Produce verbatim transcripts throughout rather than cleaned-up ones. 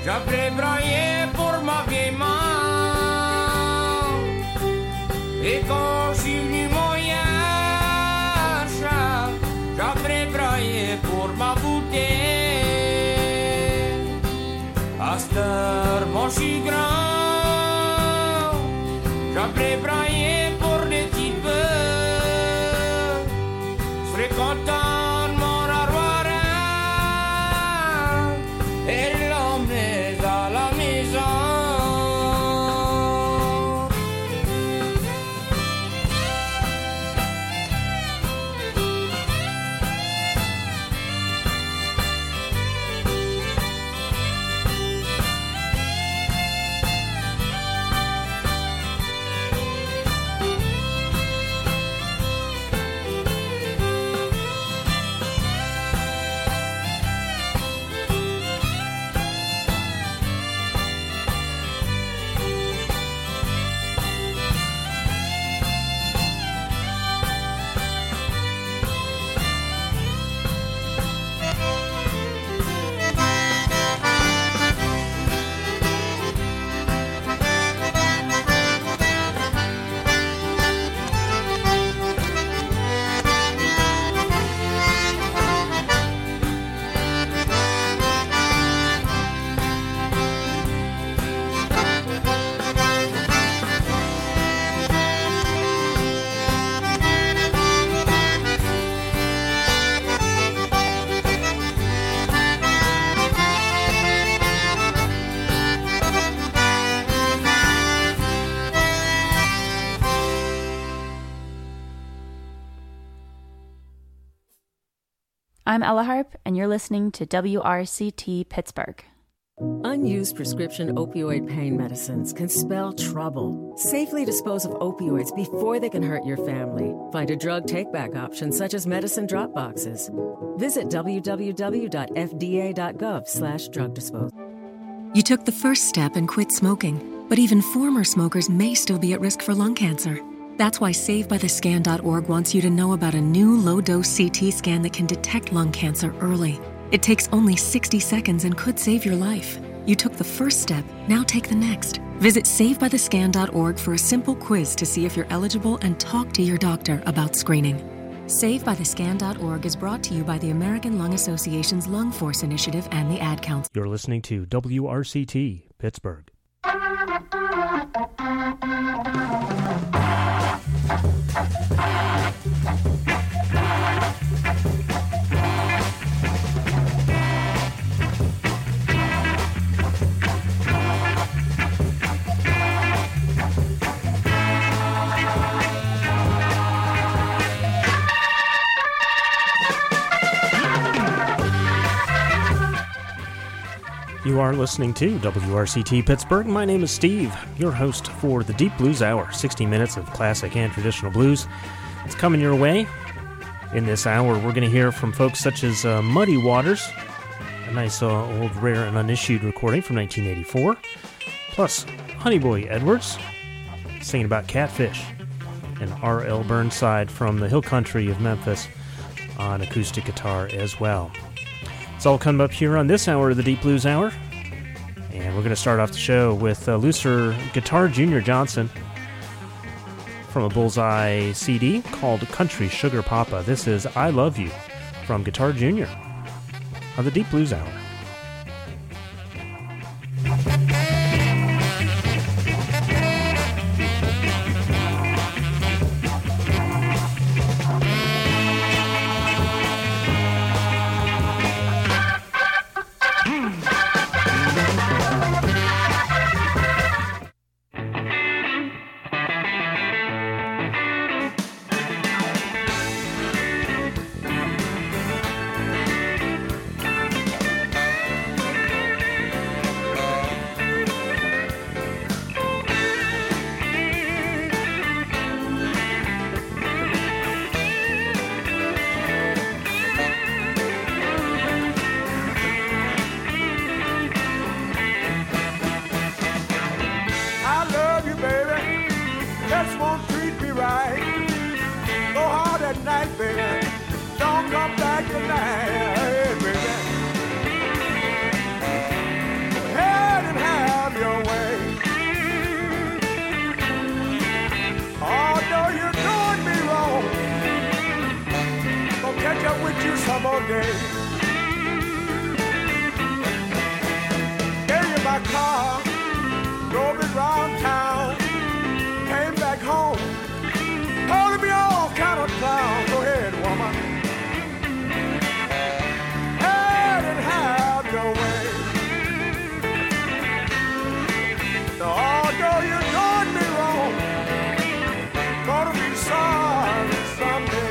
J'appelais brailler pour ma vieille main. Et quand je suis venu moyen, j'appelais brailler pour ma bouteille. À cette heure, mon chagrin, j'appelais brailler pour les types. Je serais content de mon armoire et l'emmener à la maison. I'm Ella Harp, and you're listening to W R C T Pittsburgh. Unused prescription opioid pain medicines can spell trouble. Safely dispose of opioids before they can hurt your family. Find a drug take-back option such as medicine drop boxes. Visit w w w dot f d a dot gov slash drug disposal. You took the first step and quit smoking, but even former smokers may still be at risk for lung cancer. That's why save by the scan dot org wants you to know about a new low-dose C T scan that can detect lung cancer early. It takes only sixty seconds and could save your life. You took the first step, now take the next. Visit save by the scan dot org for a simple quiz to see if you're eligible and talk to your doctor about screening. save by the scan dot org is brought to you by the American Lung Association's Lung Force Initiative and the Ad Council. You're listening to W R C T, Pittsburgh. You are listening to W R C T Pittsburgh. My name is Steve, your host for the Deep Blues Hour, sixty minutes of classic and traditional blues. It's coming your way. In this hour, we're going to hear from folks such as uh, Muddy Waters, a nice uh, old rare and unissued recording from nineteen eighty-four, plus Honeyboy Edwards singing about Catfish, and R L Burnside from the Hill Country of Memphis on acoustic guitar as well. It's all coming up here on this hour of the Deep Blues Hour. And we're going to start off the show with uh, Luther Guitar Junior Johnson from a Bullseye C D called Country Sugar Papa. This is I Love You from Guitar Junior on the Deep Blues Hour. Hey! summer day. Gave you my car, drove it round town, came back home, calling me all kind of clown. Go ahead, woman. Head and have your way. Now, although you done me wrong, gonna be sorry someday.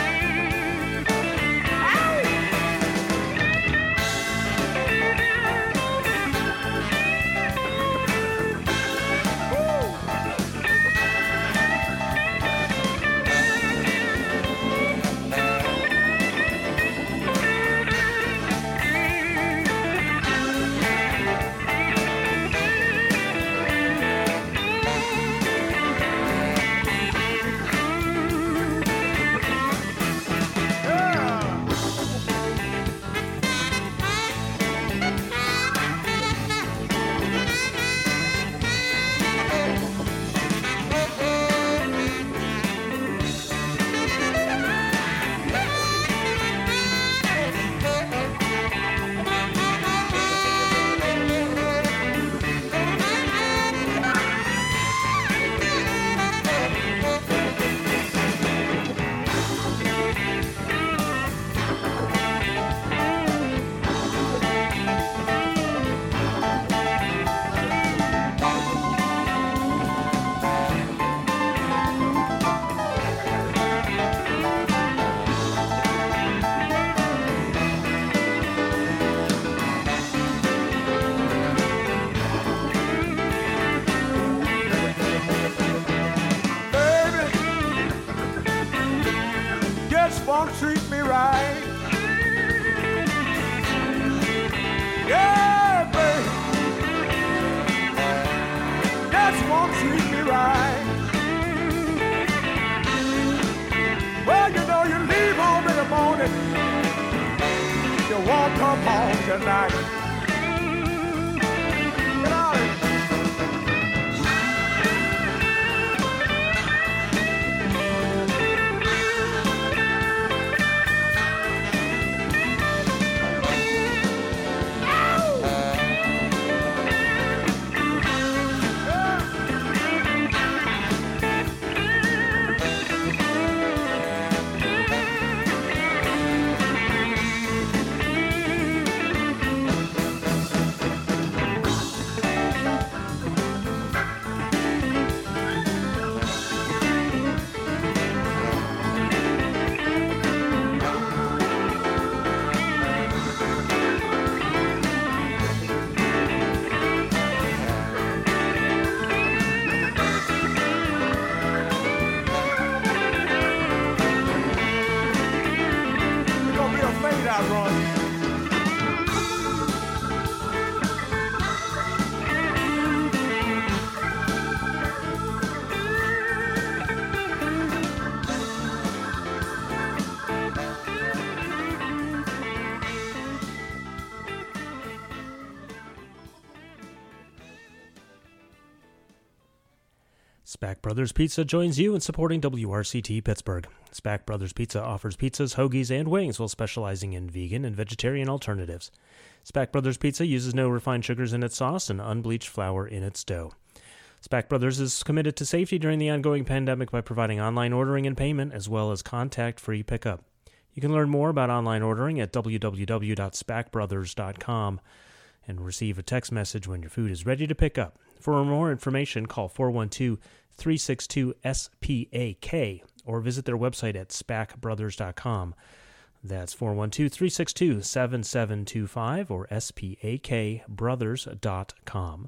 Won't treat me right. Yeah, baby. Just won't treat me right. Well, you know you leave home in the morning, you won't come home tonight. Get out of here. Spack Brothers Pizza joins you in supporting W R C T Pittsburgh. Spack Brothers Pizza offers pizzas, hoagies, and wings while specializing in vegan and vegetarian alternatives. Spack Brothers Pizza uses no refined sugars in its sauce and unbleached flour in its dough. Spack Brothers is committed to safety during the ongoing pandemic by providing online ordering and payment as well as contact-free pickup. You can learn more about online ordering at w w w dot spack brothers dot com and receive a text message when your food is ready to pick up. For more information, call four one two, three six two, S P A K or visit their website at spack brothers dot com. That's four one two, three six two, seven seven two five or S P A K brothers dot com.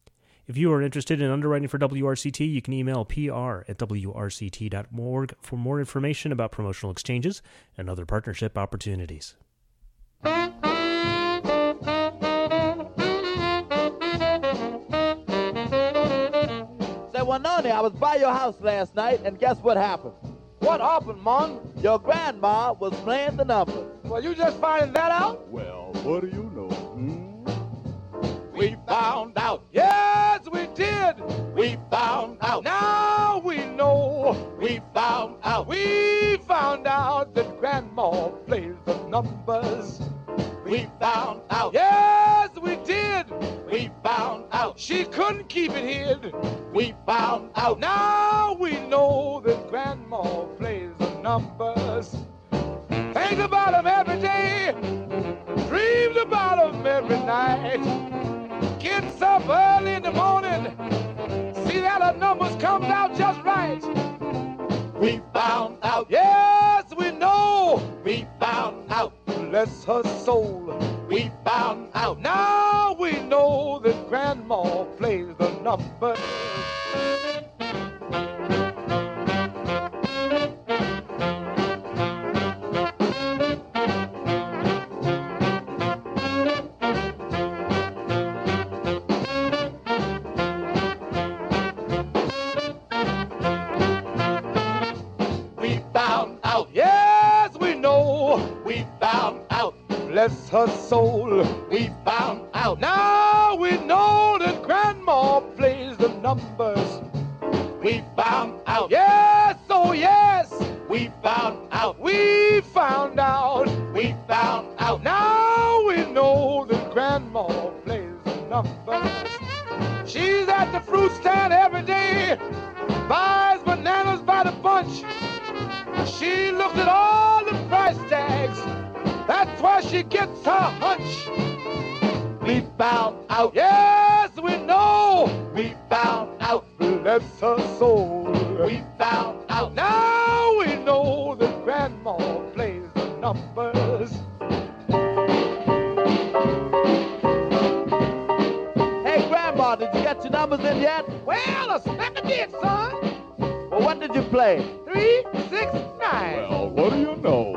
If you are interested in underwriting for W R C T, you can email P R at w r c t dot org for more information about promotional exchanges and other partnership opportunities. Well, Noni, I was by your house last night, and guess what happened? What happened, Mon? Your grandma was playing the numbers. Well, you just finding that out? Well, what do you know? Hmm? We found out. Yes, we did. We found out. Now we know. We found out. We found out that Grandma plays the numbers. numbers. Think about them every day, dreams about them every night. Gets up early in the morning, see that the numbers comes out just right. We found out, yes, we know. We found out, bless her soul. We found out, now we know that Grandma plays the numbers. Bless her soul, we found out. Now we know that Grandma plays the numbers. We found out. Yes, oh yes, we found out. We found out. We found out. Now we know that Grandma plays the numbers. She's at the fruit stand every day, buys bananas by the bunch. She looks at all the price tags. That's where she gets her hunch. We found out, yes, we know. We found out, bless her soul. We found out, now we know that Grandma plays the numbers. Hey, Grandma, did you get your numbers in yet? Well, a smack a did, son. Well, what did you play? Three, six, nine. Well, what do you know?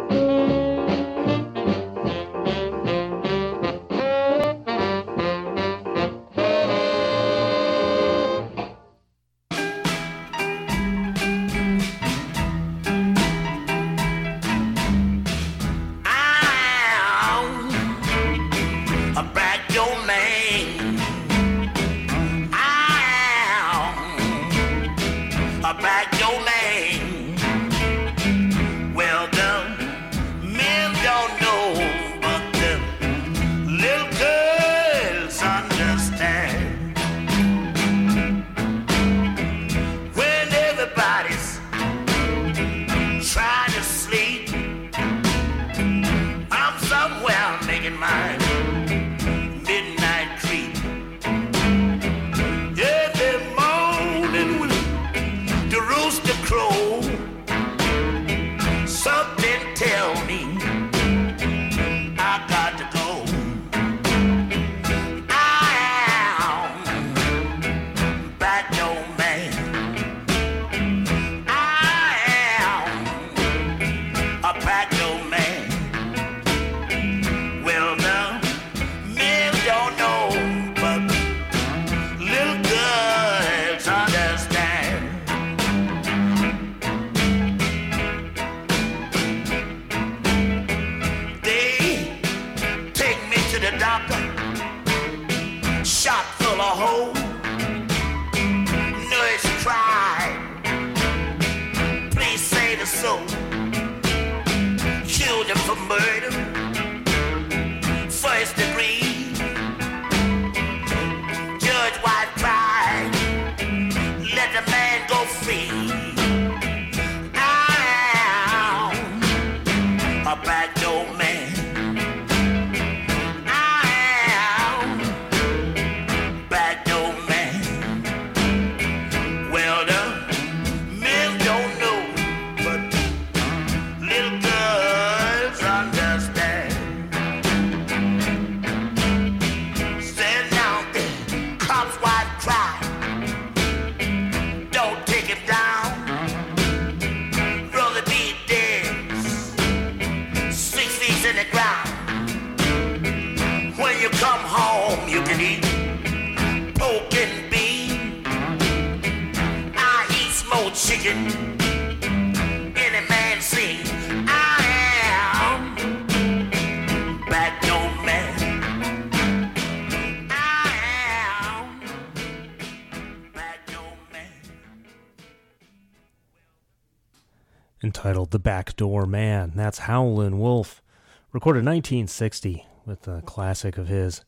Entitled The Backdoor Man. That's Howlin' Wolf, recorded nineteen sixty with a classic of his.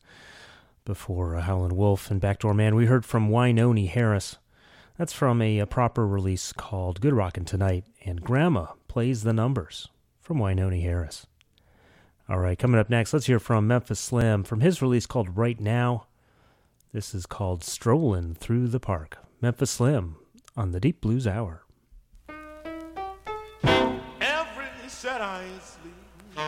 Before uh, Howlin' Wolf and Backdoor Man, we heard from Wynonie Harris. That's from a, a proper release called Good Rockin' Tonight, and Grandma Plays the Numbers from Wynonie Harris. All right, coming up next, let's hear from Memphis Slim from his release called Right Now. This is called Strolling Through the Park. Memphis Slim on the Deep Blues Hour. Every set I sleep,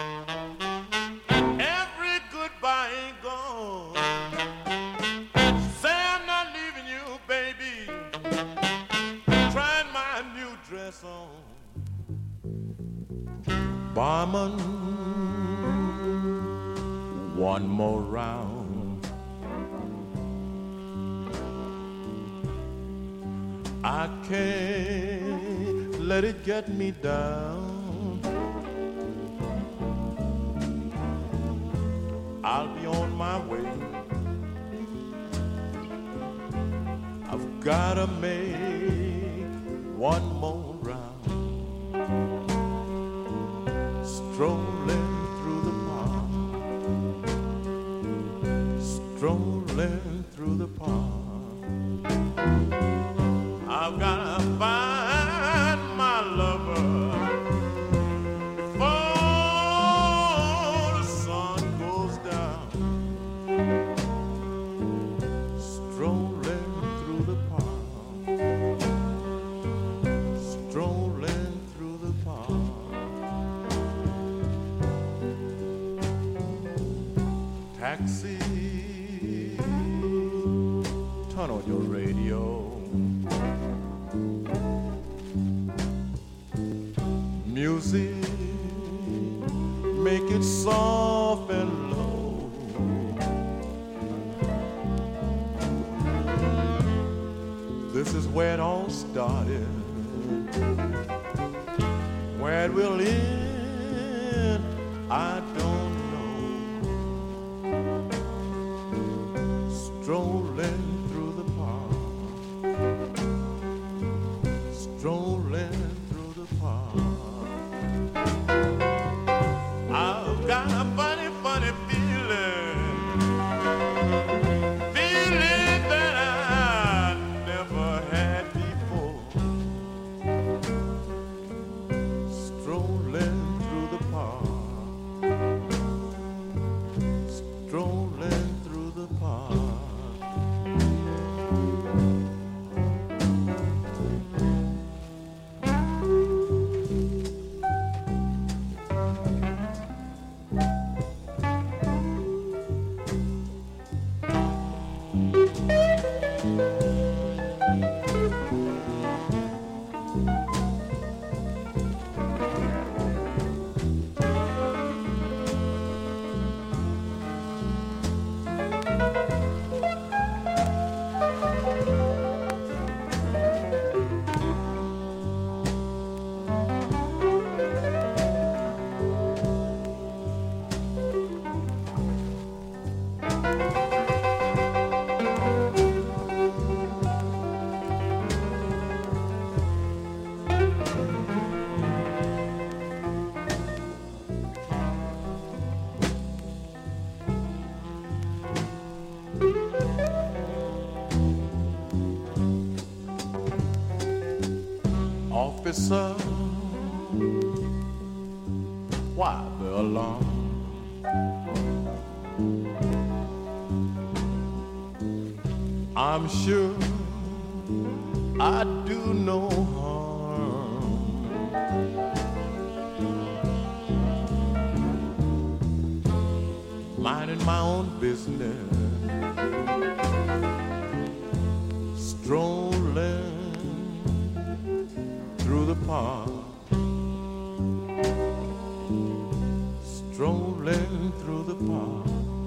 every goodbye ain't gone. Say I'm not leaving you, baby, trying my new dress on. Barman, one more round. I can't let it get me down. I'll be on my way. I've gotta make one more round. Strolling through the park, strolling through the park. I've gotta find my lover before the sun goes down. Strolling through the park, strolling through the park. Taxi, turn on your radio. Music, make it soft and low. This is where it all started. Where it will end, I don't know. Strolling through the park, strolling through the park. I've got a funny, funny feeling, feeling that I never had before. Strolling through the park, strolling through the park. Officer, why the alarm? I'm sure I do no harm. Minding my own business, strolling through the park, strolling through the park,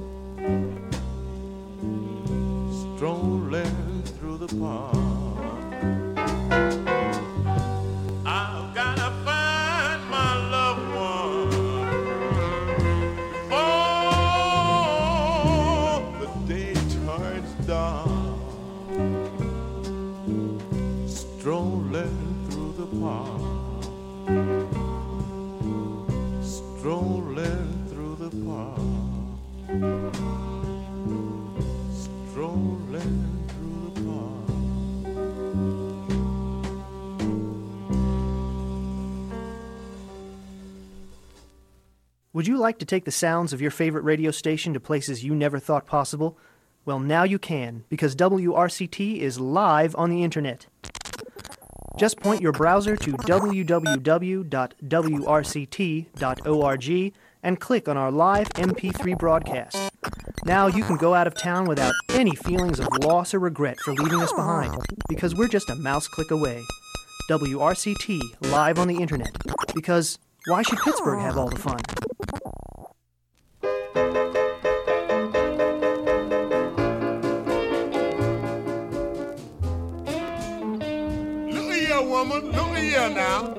strolling through the park. I've gotta find my loved one before the day turns dark. Strolling through the park, strolling through the park, strolling through the park. Would you like to take the sounds of your favorite radio station to places you never thought possible? Well, now you can, because W R C T is live on the internet. Just point your browser to w w w dot w r c t dot org and click on our live M P three broadcast. Now you can go out of town without any feelings of loss or regret for leaving us behind, because we're just a mouse click away. W R C T live on the internet, because why should Pittsburgh have all the fun? Woman, look here now.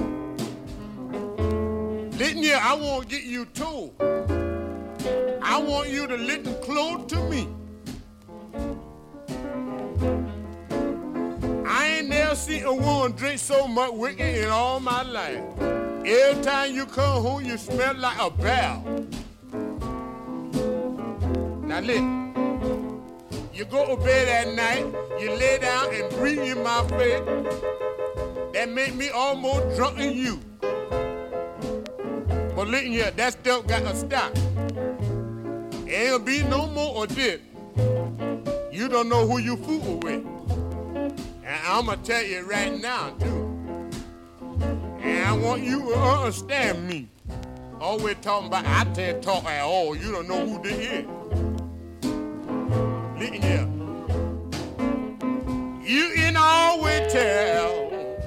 Listen here, I won't get you told. I want you to listen close to me. I ain't never seen a woman drink so much whiskey in all my life. Every time you come home, you smell like a barrel. Now listen. You go to bed at night, you lay down and breathe in my face. That make me almost drunk in you. But listen here, that stuff got to stop. Ain't gonna be no more of this. You don't know who you fooling with. And I'm gonna tell you right now, too. And I want you to understand me. Always talking about, I can't talk at all. You don't know who this is. Listen here. You can always tell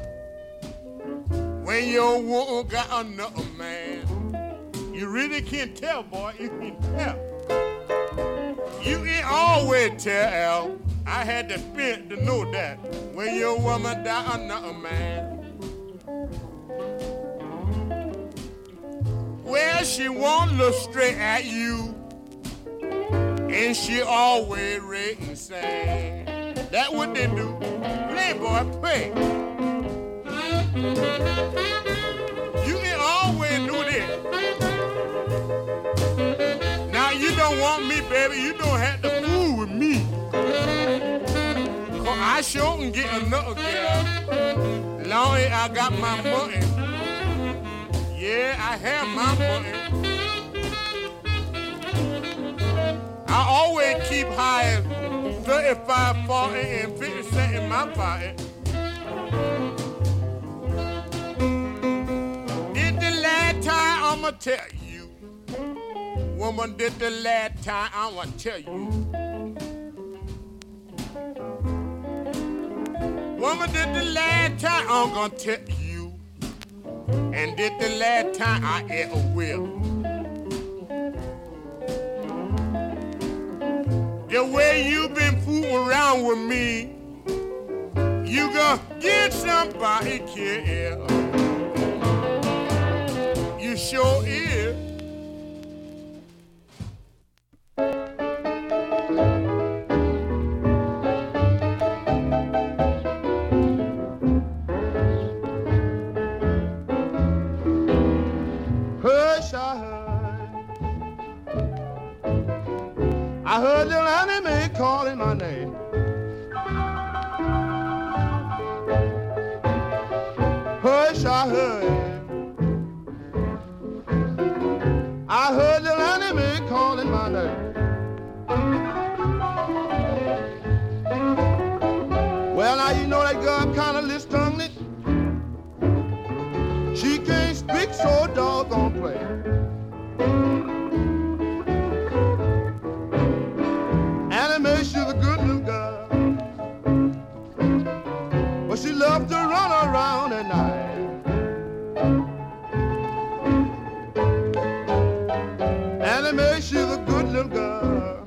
when your woman got another man. You really can tell, boy. You can tell. You can always tell. I had to spend to know that when your woman got another man. Well, she won't look straight at you, and she always rate and say. That's what they do. Play, boy, play. You can always do this. Now, you don't want me, baby. You don't have to fool with me. Cause I sure can get another girl. Long as I got my money. Yeah, I have my money. I always keep high thirty-five, forty, and fifty cents in my pocket. Did the last time I'ma tell you, woman, did the last time I'ma tell you. Woman, did the last time I'm gonna tell you, and did the last time I ever will. The way you been fooling around with me, you gonna get somebody killed. You sure is. Hush, I heard. I heard the enemy calling my name. Hush, I heard. I heard the enemy calling my name. Well, now you know that girl kind of list-tongued it. She can't speak so doggone plain. She's a good little girl, but she loves to run around at night. Anime, she's a good little girl,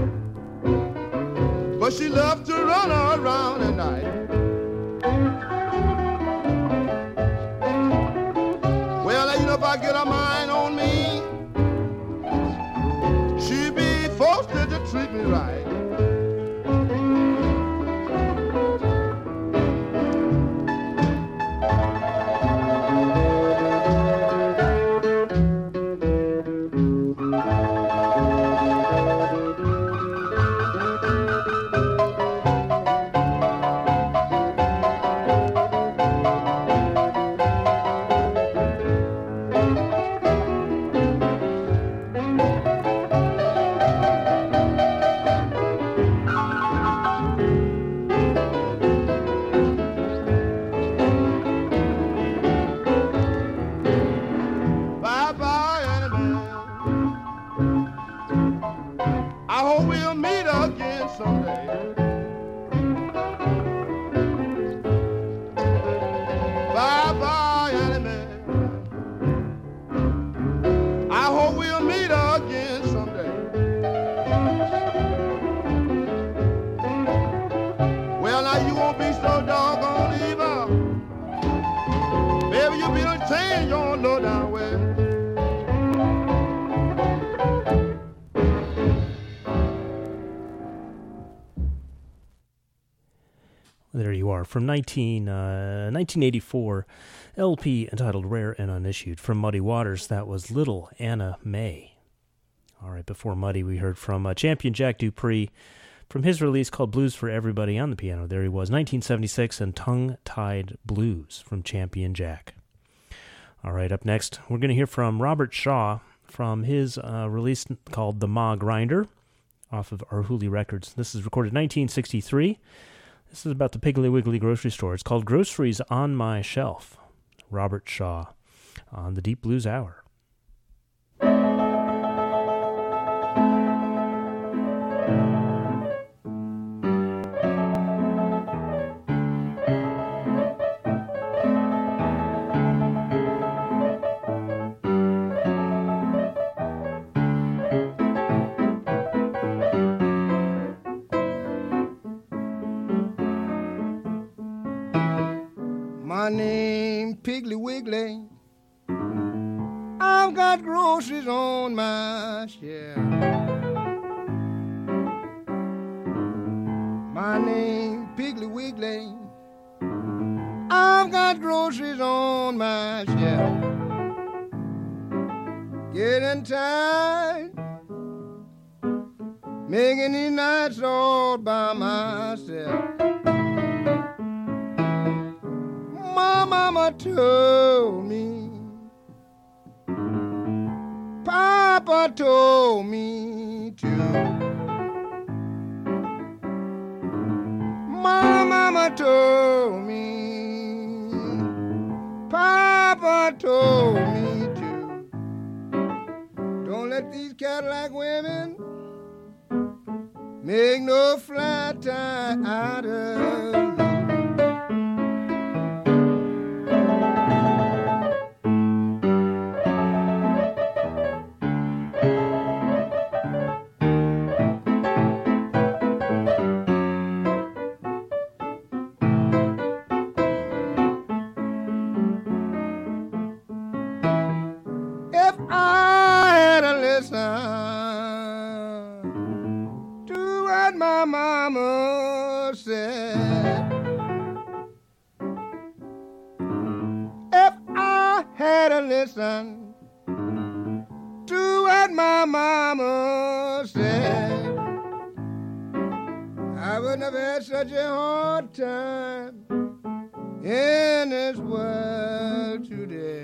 but she loves to run around at night. Well, you know, if I get her mind on me, she be forced to treat me right. will change your low down way. There you are, from nineteen, uh, nineteen eighty-four, L P entitled Rare and Unissued. From Muddy Waters, that was Little Anna May. All right, before Muddy, we heard from uh, Champion Jack Dupree from his release called Blues for Everybody on the piano. There he was, nineteen seventy-six, and Tongue-Tied Blues from Champion Jack. All right, up next, we're going to hear from Robert Shaw from his uh, release called The Ma Grinder off of Arhoolie Records. This is recorded nineteen sixty-three. This is about the Piggly Wiggly grocery store. It's called Groceries on My Shelf. Robert Shaw on the Deep Blues Hour. My name Piggly Wiggly. I've got groceries on my shelf. My name Piggly Wiggly. I've got groceries on my shelf. Getting tired, making these nights all by myself. My mama told me, Papa told me too. My mama told me, Papa told me too. Don't let these Cadillac women make no flat tie out of you. Mama said, if I had a listen to what my mama said, I wouldn't have had such a hard time in this world today.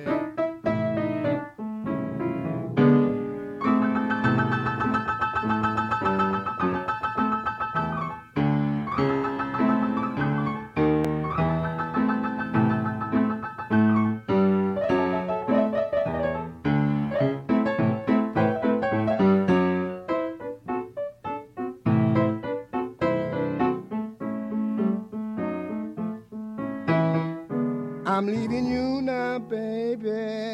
I'm leaving you now, baby.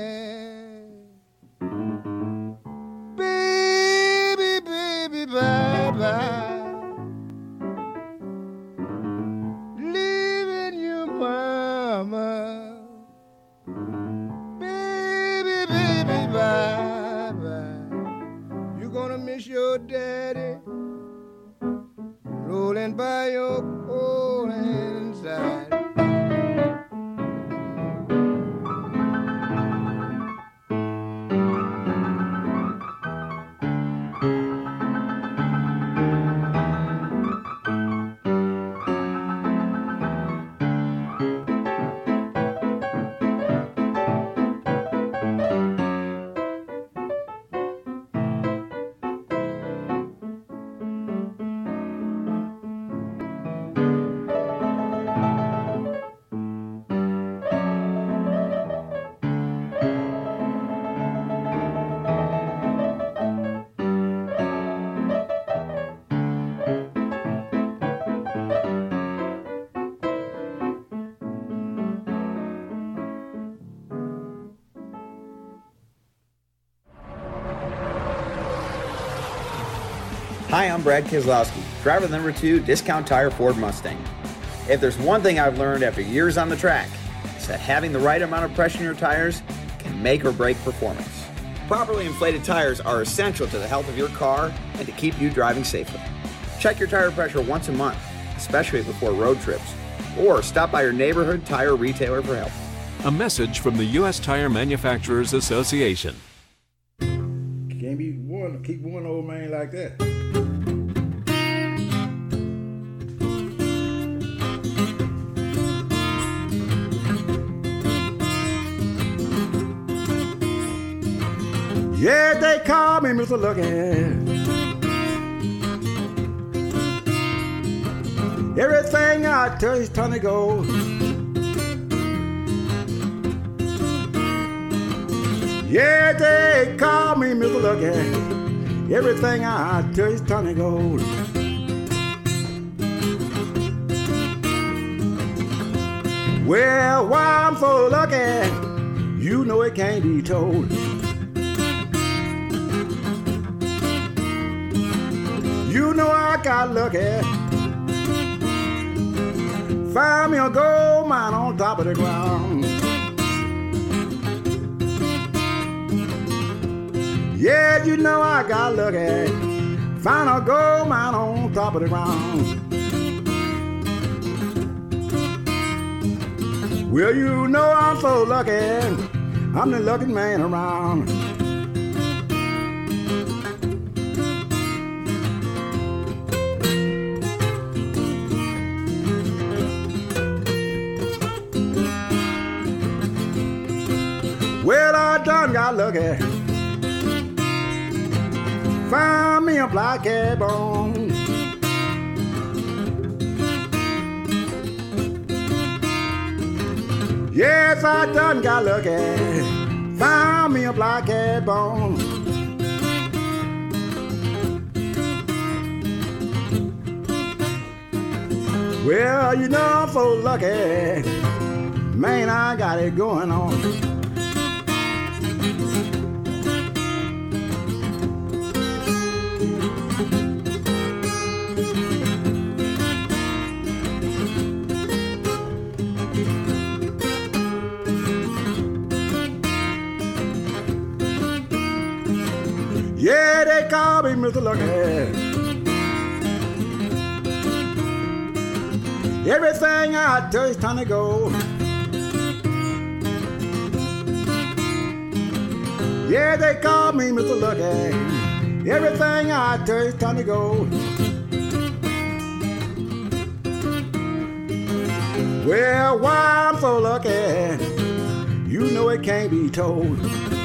Baby, baby, bye-bye. Leaving you, mama. Baby, baby, bye-bye. You're gonna miss your daddy rolling by your old inside. Hi, I'm Brad Keselowski, driver number two Discount Tire Ford Mustang. If there's one thing I've learned after years on the track, evidence that having the right amount of pressure in your tires can make or break performance. Properly inflated tires are essential to the health of your car and to keep you driving safely. Check your tire pressure once a month, especially before road trips, or stop by your neighborhood tire retailer for help. A message from the U S Tire Manufacturers Association. Can't be one, keep one old man like that. Yeah, they call me Mister Lucky. Everything I touch turn to gold. Yeah, they call me Mister Lucky. Everything I touch turn to gold. Well, why I'm so lucky, you know it can't be told. You know I got lucky. Find me a gold mine on top of the ground. Yeah, you know I got lucky. Find a gold mine on top of the ground. Well, you know I'm so lucky. I'm the lucky man around. Well, I done got lucky. Find me a black cat bone. Yes, I done got lucky. Found me a black cat bone. Well, you know I'm so lucky. Man, I got it going on. Yeah, they call me Mister Lucky. Everything I touch turn to gold. Yeah, they call me Mister Lucky. Everything I touch turn to gold. Well, why I'm so lucky, you know it can't be told.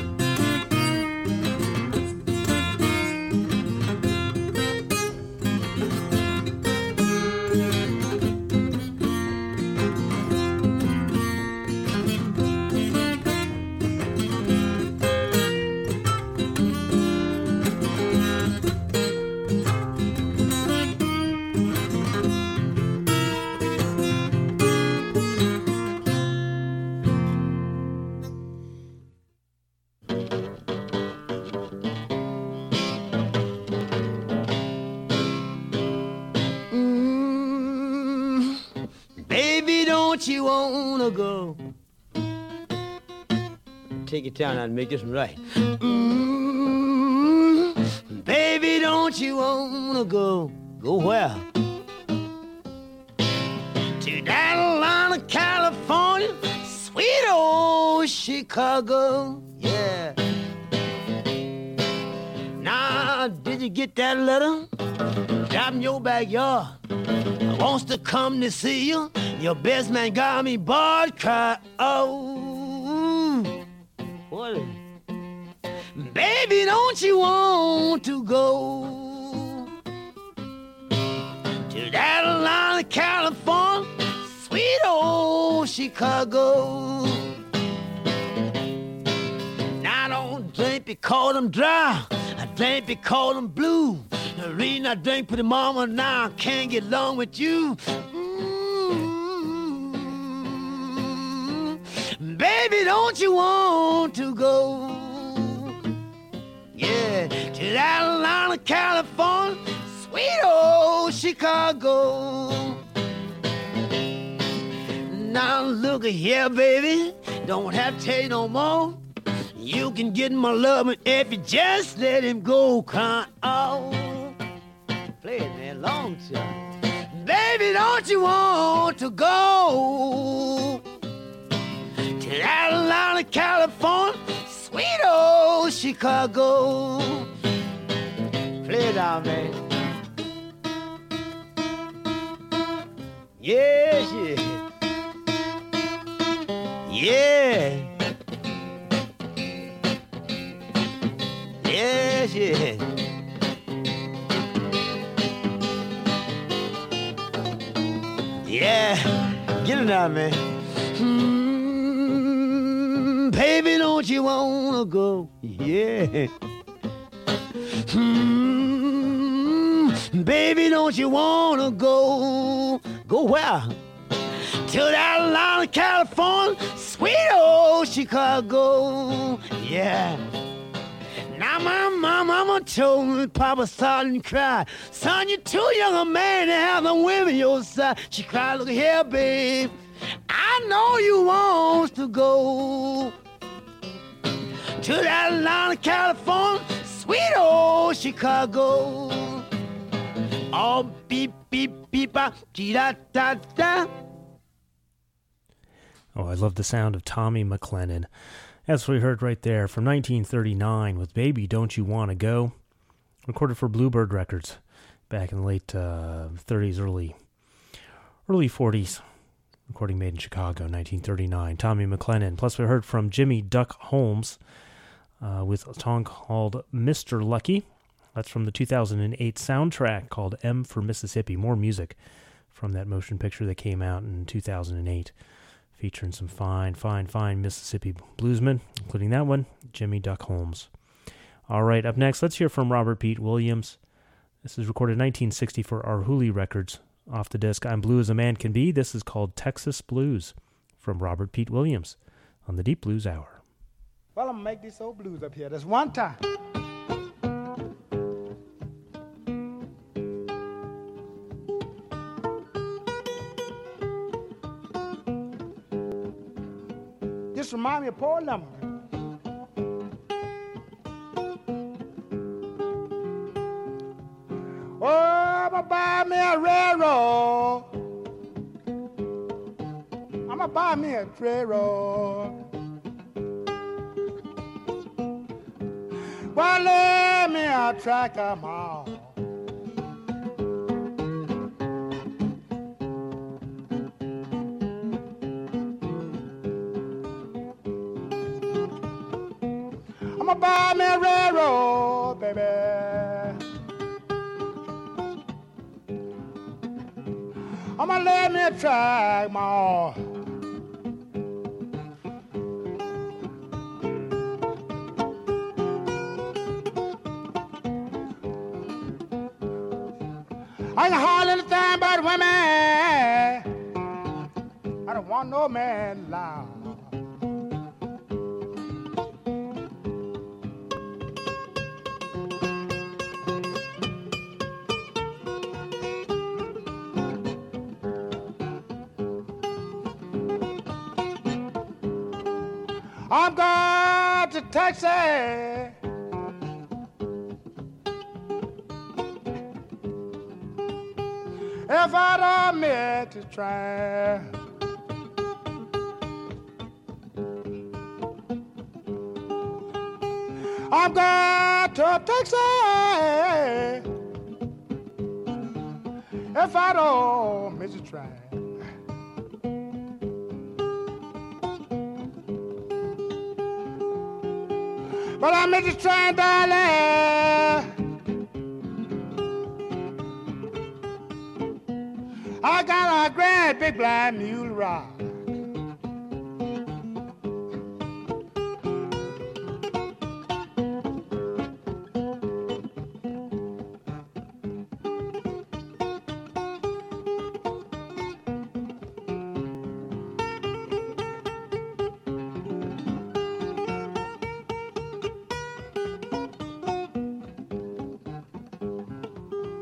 You wanna go? Take your time and make this one right. Mm-hmm. Baby, don't you wanna go? Go where? To Atlanta, California, sweet old Chicago, yeah. Now, did you get that letter? Drop in your backyard. I wants to come to see you. Your best man got me bored, cry, oh, what is it? Baby, don't you want to go to that Atlanta, California, sweet old Chicago? Now I don't drink because I'm dry, I drink because I'm blue. The reason I drink for the mama now I can't get along with you. Baby, don't you want to go? Yeah, to that Atlanta, California, sweet old Chicago. And now look here, baby. Don't have to tell you no more. You can get my love if you just let him go. Come on. Play it, man. Long time. Baby, don't you want to go to Atlanta, California, sweet old Chicago? Play it out, man. Yes, yeah. Yeah. Yes, yeah. Yeah. Get it out, man. Mm, baby, don't you wanna go? Yeah. Mm, baby, don't you wanna go? Go where? To that Atlanta, California, sweet old Chicago. Yeah. Now my mama told me, Papa started to cry. Son, you're too young a man to have the women your side. She cried, look here, babe. I know you want to go to that Atlanta, California, sweet old Chicago. Oh, beep, beep, beep, da da da da. Oh, I love the sound of Tommy McLennan. That's what we heard right there from nineteen thirty-nine with Baby Don't You Wanna Go, recorded for Bluebird Records back in the late uh, thirties, early early forties. Recording made in Chicago, nineteen thirty-nine. Tommy McLennan. Plus we heard from Jimmy Duck Holmes uh, with a song called Mister Lucky. That's from the two thousand eight soundtrack called M for Mississippi. More music from that motion picture that came out in two thousand eight. Featuring some fine, fine, fine Mississippi bluesmen, including that one, Jimmy Duck Holmes. All right, up next, let's hear from Robert Pete Williams. This is recorded in nineteen sixty for Arhoolie Records. Off the disc, I'm Blue as a Man Can Be. This is called Texas Blues from Robert Pete Williams on the Deep Blues Hour. Well, I'm going to make this old blues up here. There's one time. Just remind me of Paul Lumber. Oh, I'm gonna buy me a railroad. I'm gonna buy me a railroad. Well, let me a track 'em all. I'ma buy me a railroad, baby. I'ma let me track my I ain't hardly anything but women. I don't want no man loud. I'm going to Texas. If I don't meet the train, I'm going to Texas. If I don't miss the train. But I miss the train, darling. I got a great big black mule ride.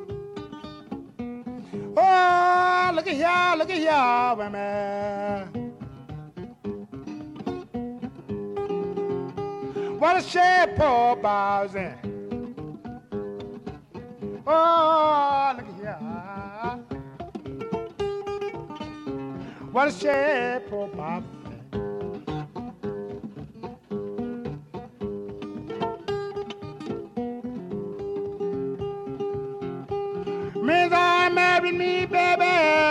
Oh, look at y'all, look at y'all, women. What a shape poor Bob's in. Oh, look here. What a shape poor Bob's in. Means I married me, baby.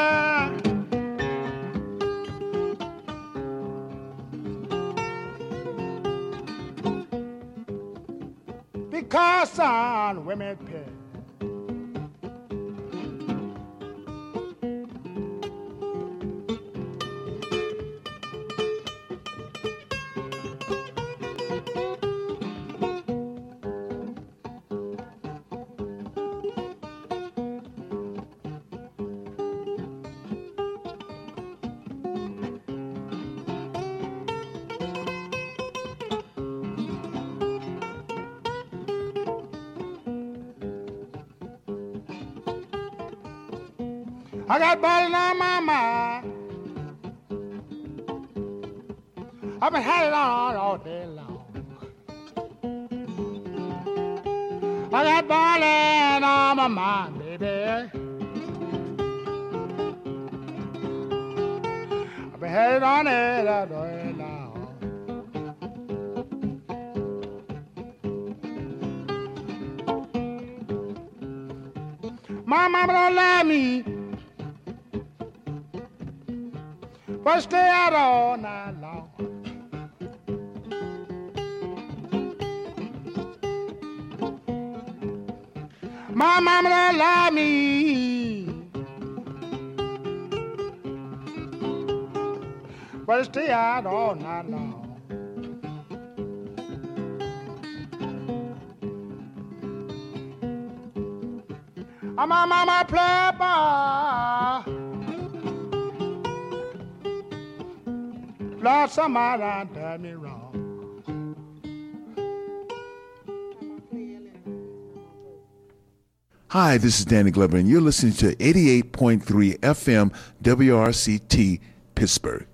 Because son, women pay. I got bottles on my mind. I've been had it on all day long. I got bottles on my mind, baby. I've been had it on it all day long. My mama don't love me, but stay out all night long. My mama don't love me, but stay out all night long. I'm a mama play ball. Lord, somebody done me wrong. Hi, this is Danny Glover, and you're listening to eighty-eight point three F M W R C T Pittsburgh.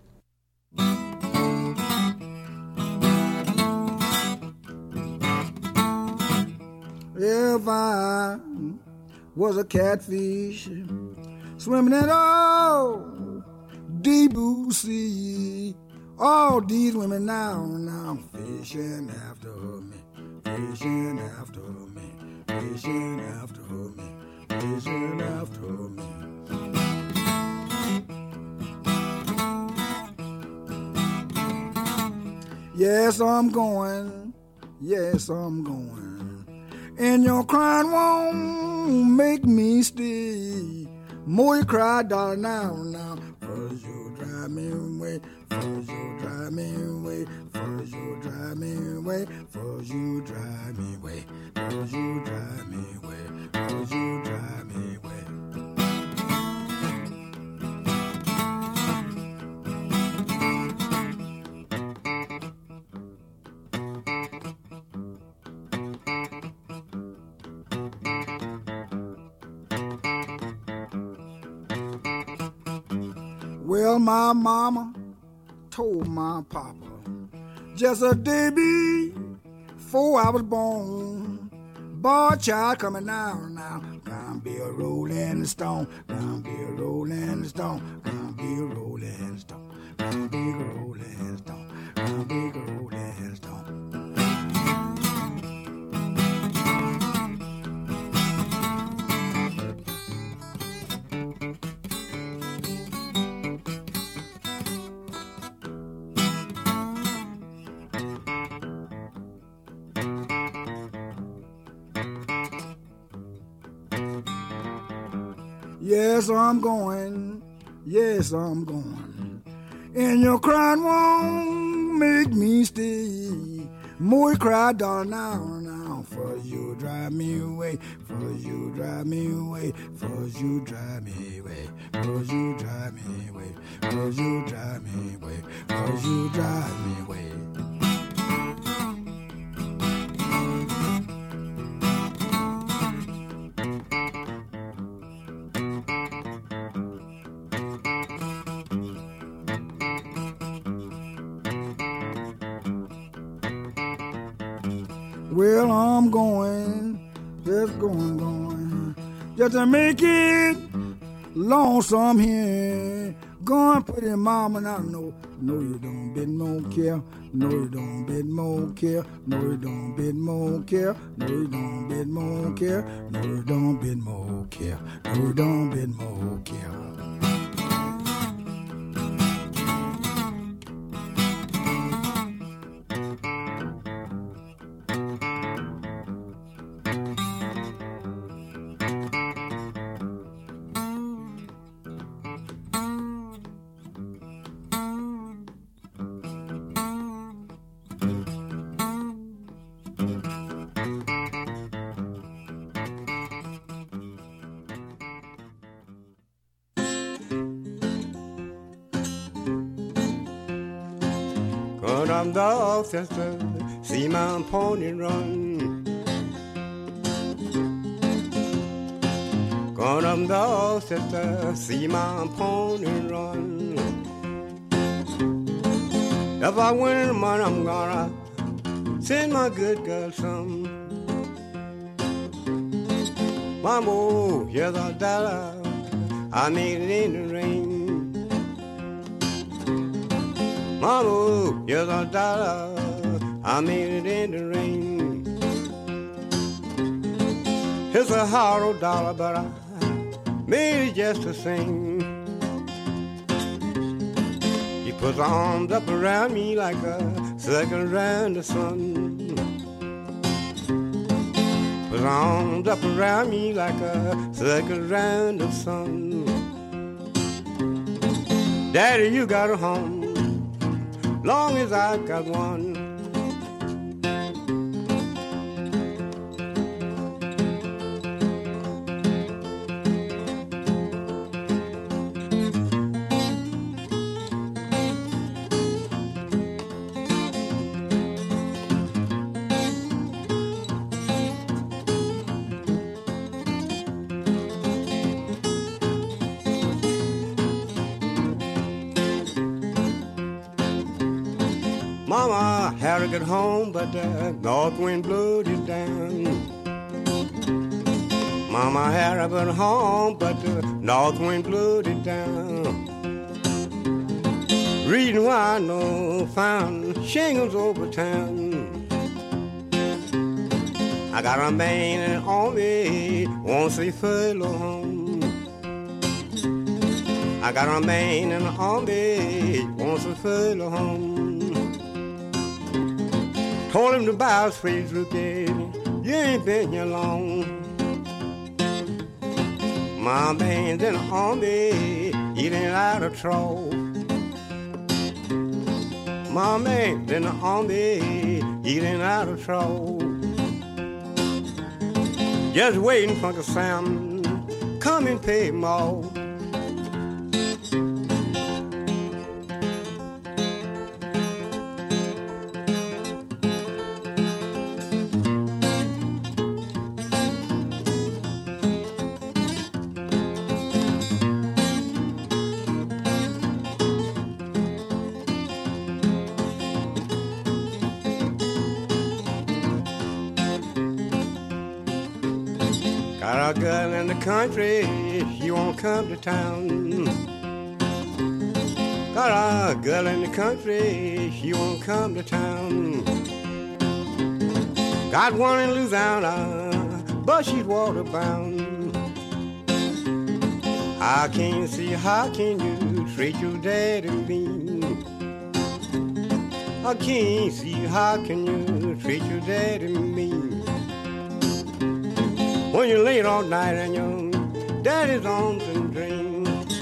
If I was a catfish swimming in oh deep blue sea, all these women now now fishing after me, fishing after me, fishing after me, fishing after me. Yes, I'm going, yes, I'm going. And your crying won't make me stay. More you cry, darling, now, now. First you drive me away, first you drive me away, first you drive me away, first you drive me away, first you drive me away, first you drive me away. Well, my mama told my papa just a day before I was born, boy child coming now, now, gonna be a rolling stone, gonna be a rolling stone, gonna be a rolling stone, gonna be a rolling stone, gonna be a rolling stone. Yes, I'm going, yes, I'm going. And your crying won't make me stay. More you cry, darling, now, now. First you drive me away, first you drive me away, first you drive me away, first you drive me away, first you drive me away, first you drive me away. Well, I'm going, just going, going, just to make it lonesome here. Go and put in mama now. No, no, you don't bid more care. No, you don't bid more care. No, you don't bid more care. No, you don't bid more care. No, you don't bid more care. No, you don't bid more care. From the sister, see my pony run. Gone up the sister, see my pony run. If I win the money, I'm gonna send my good girl some. Mambo, here's a dollar, I made it in the rain. Mama, here's a dollar, I made it in the rain. It's a hollow dollar, but I made it just the same. He puts her arms up around me like a circle around the sun. Puts her arms up around me like a circle around the sun. Daddy, you got a home, long as I got one. Mama had to get home, but the north wind blew it down. Mama had to get home, but the north wind blew it down. Reason why I know found shingles over town. I got a man on me, won't say furlough home. I got a man on me, won't say furlough home. Told him to buy a freeze rookie, you ain't been here long. My man's in the army, eating out of trouble. My man's in the army, eating out of trouble. Just waiting for the Sam, come and pay more. Got a girl in the country, she won't come to town. Got a girl in the country, she won't come to town. Got one in Louisiana, but she's waterbound. I can't see how can you treat your daddy mean. I can't see how can you treat your daddy mean. When you're late all night and your daddy's on some dreams.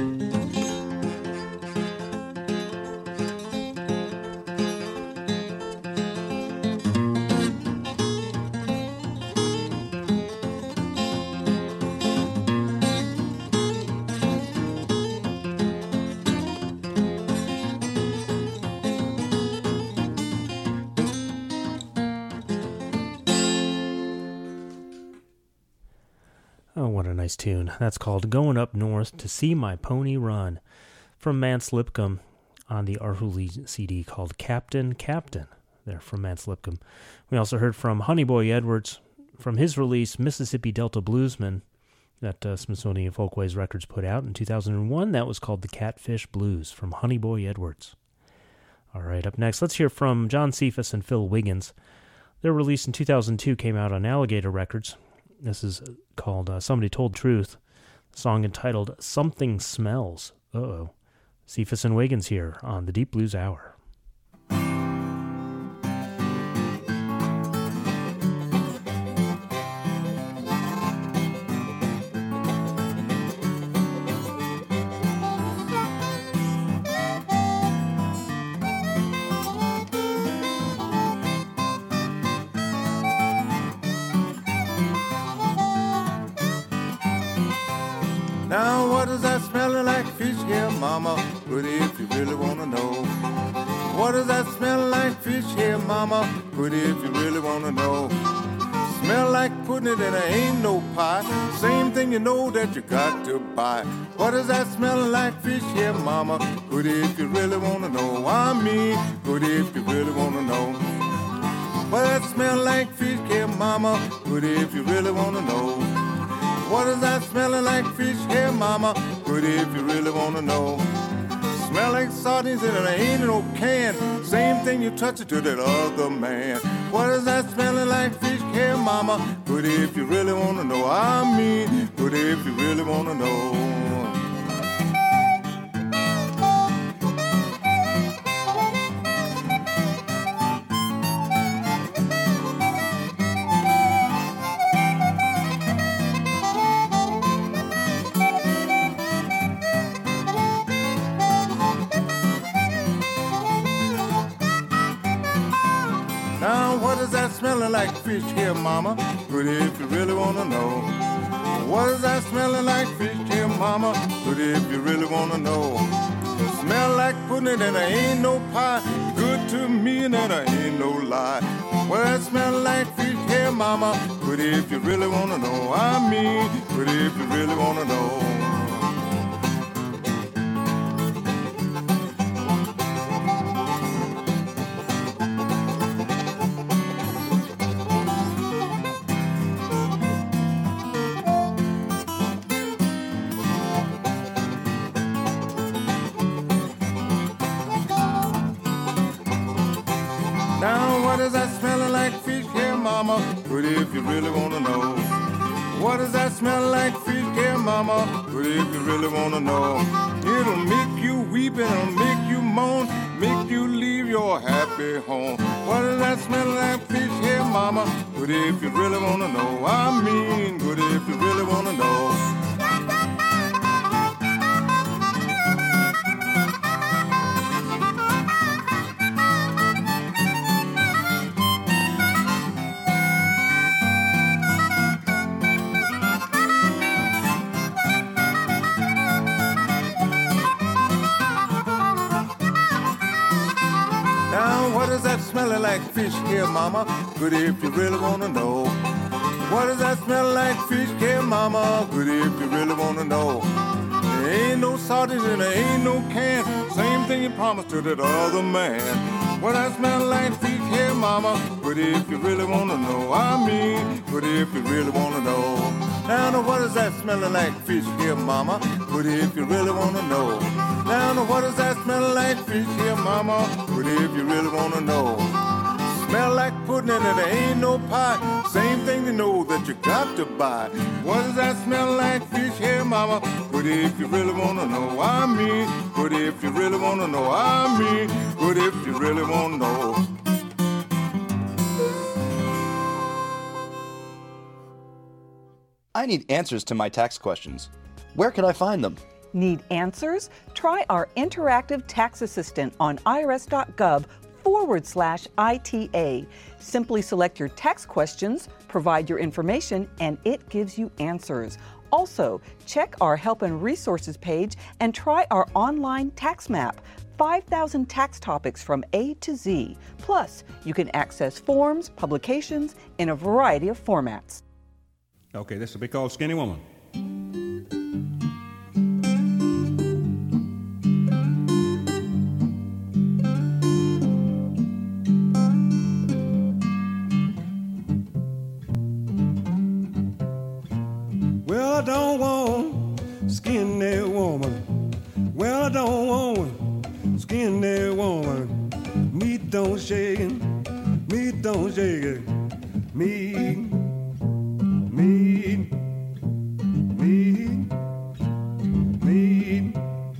Oh, what a nice tune. That's called Going Up North to See My Pony Run from Mance Lipcomb on the Arhoolie C D called Captain, Captain. there from Matt Slipcomb. We also heard from Honeyboy Edwards from his release, Mississippi Delta Bluesman, that uh, Smithsonian Folkways Records put out in two thousand one. That was called The Catfish Blues from Honeyboy Edwards. All right, up next, let's hear from John Cephas and Phil Wiggins. Their release in two thousand two came out on Alligator Records. This is called uh, Somebody Told Truth, a song entitled Something Smells. Uh-oh. Cephas and Wiggins here on the Deep Blues Hour. Now what is that smelling like fish here, mama? But if you really wanna know, what is that smelling like fish here, mama? But if you really wanna know, smell like putting it in a ain't no pie. Same thing you know that you got to buy. What is that smelling like fish here, mama? But if you really wanna know, I mean, but if you really wanna know, what that smell like fish here, mama? But if you really wanna know, what is that smelling like fish here, mama? But if you really wanna know, smell like sardines in an ain't no can. Same thing you touch it to that other man. What is that smelling like fish here, mama? But if you really wanna know, I mean, but if you really wanna know. Smelling like fish here, mama, but if you really wanna know, what is that smelling like fish here, mama, but if you really wanna know, smell like putting it in a ain't no pie, good to me and that ain't no lie. Well, that smell like fish here, mama, but if you really wanna know, I mean, but if you really wanna know. But if you really wanna know, what does that smell like fish here, mama? But if you really wanna know, it'll make you weep and it'll make you moan, make you leave your happy home. What does that smell like fish here, mama? But if you really wanna know, I mean, but if you really wanna know. Smelling like fish here, mama, but if you really wanna know, what does that smell like fish here, mama, but if you really wanna know, there ain't no sardines and there ain't no can, same thing you promised to that other man. What that smell like fish here, mama, but if you really wanna know, I mean, but if you really wanna know. Now, what is that smelling like fish here, mama, but if you really wanna know. Now, what is that smelling like fish here, mama, but if you really wanna know. Smell like pudding and there ain't no pie, same thing you know that you got to buy. What does that smell like fish here, mama, but if you really wanna know, I mean, but if you really wanna know, I mean, but if you really wanna know. I need answers to my tax questions. Where can I find them? Need answers? Try our interactive tax assistant on irs.gov forward slash ITA. Simply select your tax questions, provide your information, and it gives you answers. Also, check our Help and Resources page and try our online tax map. five thousand tax topics from A to Z. Plus, you can access forms, publications in a variety of formats. Okay, this will be called Skinny Woman. don't want skinny woman. Well, I don't want skinny woman. Meat don't shake it, meat don't shake it. Meat, meat, meat, meat.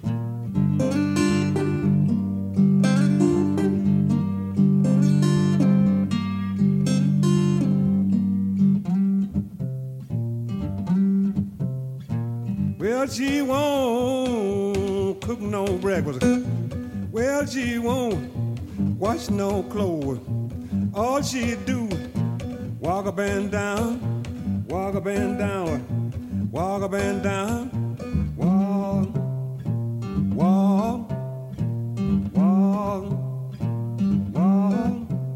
Well, she won't cook no breakfast. Well, she won't wash no clothes. All she do, walk up and down, walk up and down, walk up and down, walk, walk, walk, walk.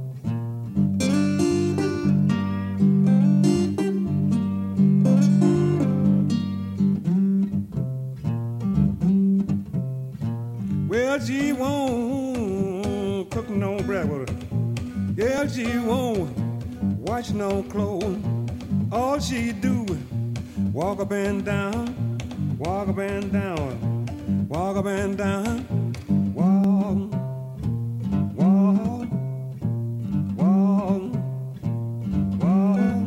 Well, she won't cook no breakfast. Yeah, she won't wash no clothes. All she do is walk up and down, walk up and down, walk up and down, walk, walk, walk, walk.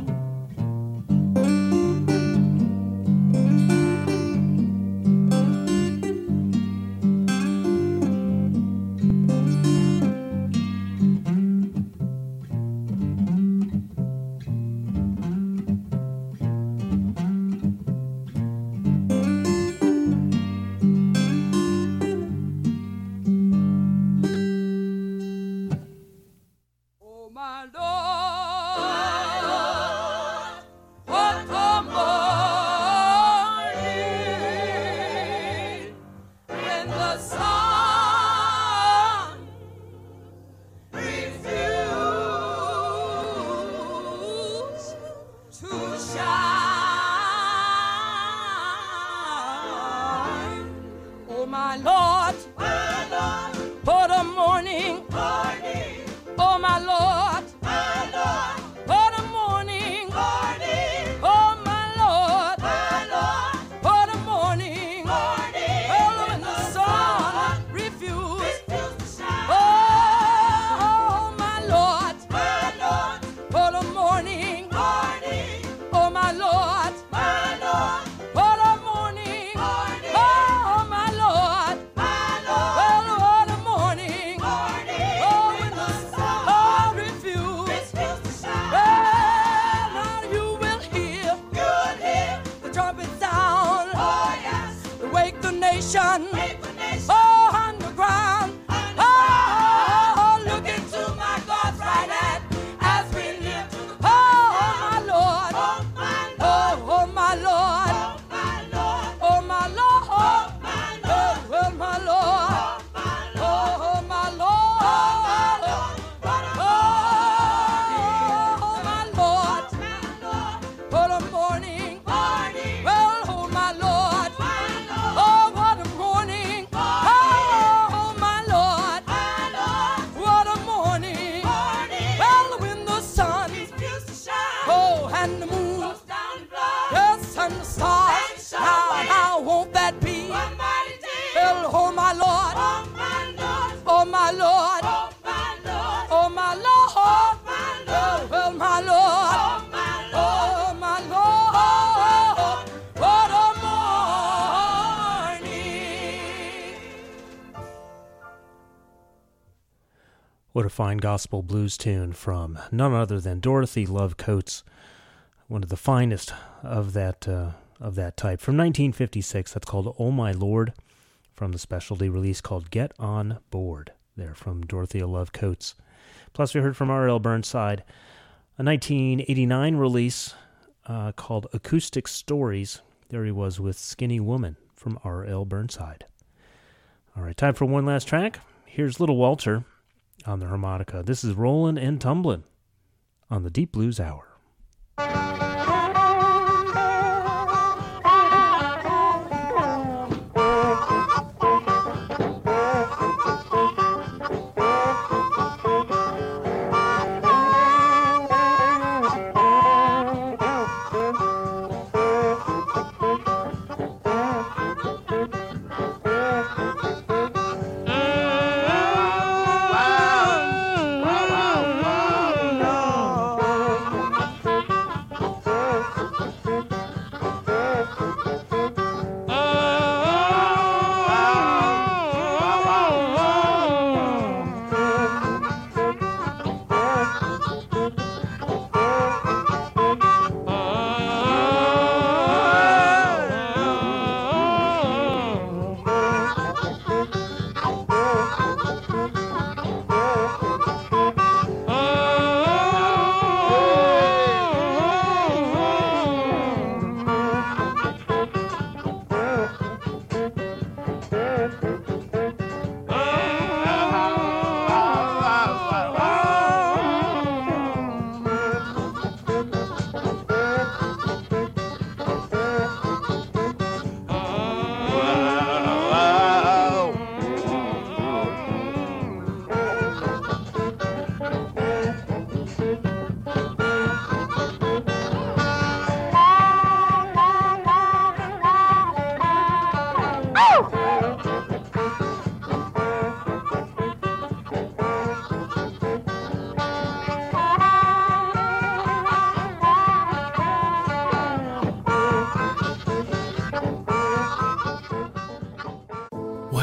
What a fine gospel blues tune from none other than Dorothy Love Coates, one of the finest of that uh, of that type, from nineteen fifty-six. That's called "Oh My Lord," from the specialty release called "Get On Board." There from Dorothea Love Coates. Plus, we heard from R L Burnside a nineteen eighty-nine release uh, called "Acoustic Stories." There he was with "Skinny Woman" from R L Burnside. All right, time for one last track. Here's Little Walter on the harmonica. This is Rollin' and Tumblin' on the Deep Blues Hour.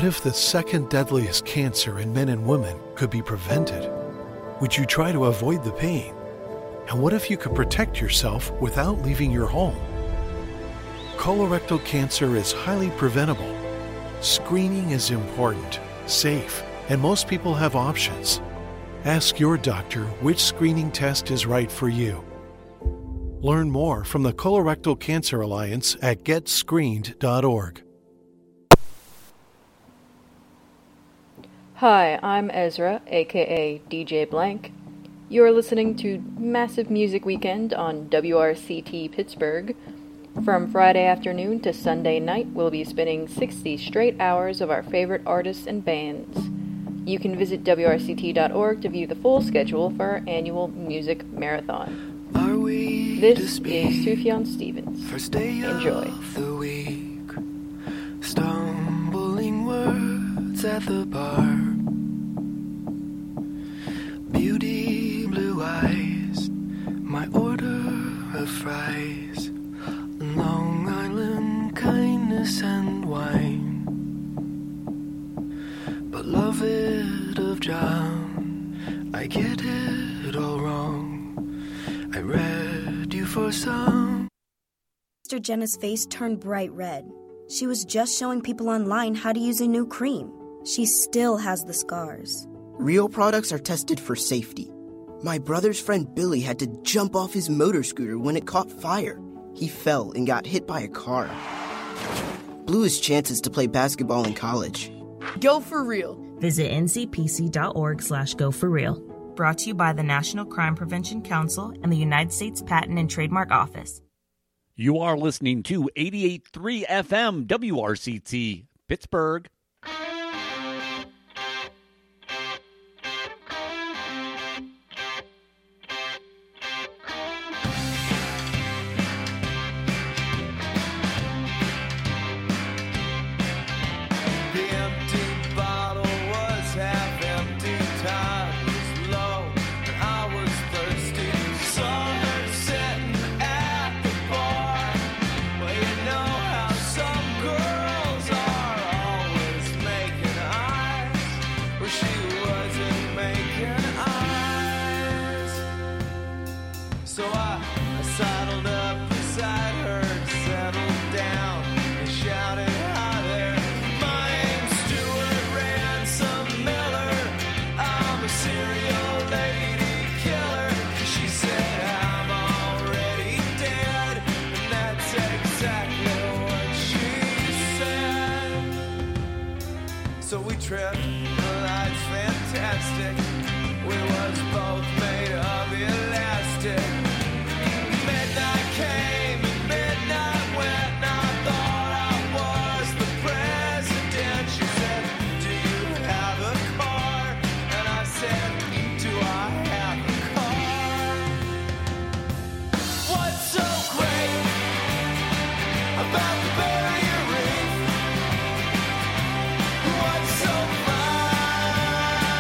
What if the second deadliest cancer in men and women could be prevented? Would you try to avoid the pain? And what if you could protect yourself without leaving your home? Colorectal cancer is highly preventable. Screening is important, safe, and most people have options. Ask your doctor which screening test is right for you. Learn more from the Colorectal Cancer Alliance at get screened dot org. Hi, I'm Ezra, aka D J Blank. You are listening to Massive Music Weekend on W R C T Pittsburgh. From Friday afternoon to Sunday night, we'll be spinning sixty straight hours of our favorite artists and bands. You can visit W R C T dot org to view the full schedule for our annual music marathon. Are we this is Sufjan Stevens. First day Enjoy. Of the week, stumbling words at the bar. Beauty, blue eyes, my order of fries. Long Island kindness and wine. Beloved of John, I get it all wrong. I read you for some. Sister Jenna's face turned bright red. She was just showing people online how to use a new cream. She still has the scars. Real products are tested for safety. My brother's friend Billy had to jump off his motor scooter when it caught fire. He fell and got hit by a car. Blew his chances to play basketball in college. Go for real. Visit N C P C dot org slash go for real. Brought to you by the National Crime Prevention Council and the United States Patent and Trademark Office. You are listening to eighty-eight point three F M W R C T Pittsburgh.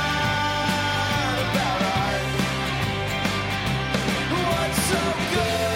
What's so good?